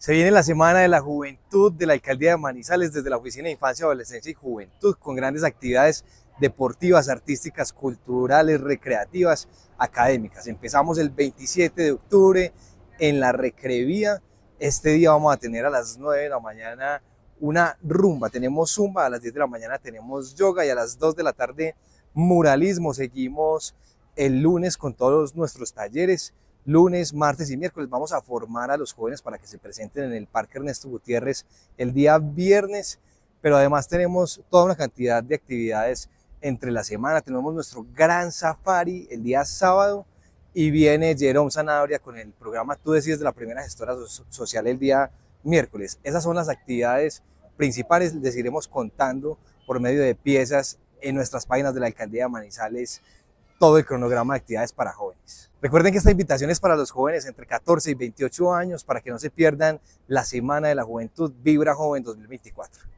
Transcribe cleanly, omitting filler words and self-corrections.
Se viene la Semana de la Juventud de la Alcaldía de Manizales desde la Oficina de Infancia, Adolescencia y Juventud, con grandes actividades deportivas, artísticas, culturales, recreativas, académicas. Empezamos el 27 de octubre en la Recrevía. Este día vamos a tener a las 9 de la mañana una rumba. Tenemos zumba, a las 10 de la mañana tenemos yoga y a las 2 de la tarde muralismo. Seguimos el lunes con todos nuestros talleres. Lunes, martes y miércoles vamos a formar a los jóvenes para que se presenten en el Parque Ernesto Gutiérrez el día viernes, pero además tenemos toda una cantidad de actividades entre la semana. Tenemos nuestro gran safari el día sábado y viene Jerome Sanabria con el programa Tú Decides de la Primera Gestora Social el día miércoles. Esas son las actividades principales, les iremos contando por medio de piezas en nuestras páginas de la Alcaldía de Manizales todo el cronograma de actividades para jóvenes. Recuerden que esta invitación es para los jóvenes entre 14 y 28 años para que no se pierdan la Semana de la Juventud Vibra Joven 2024.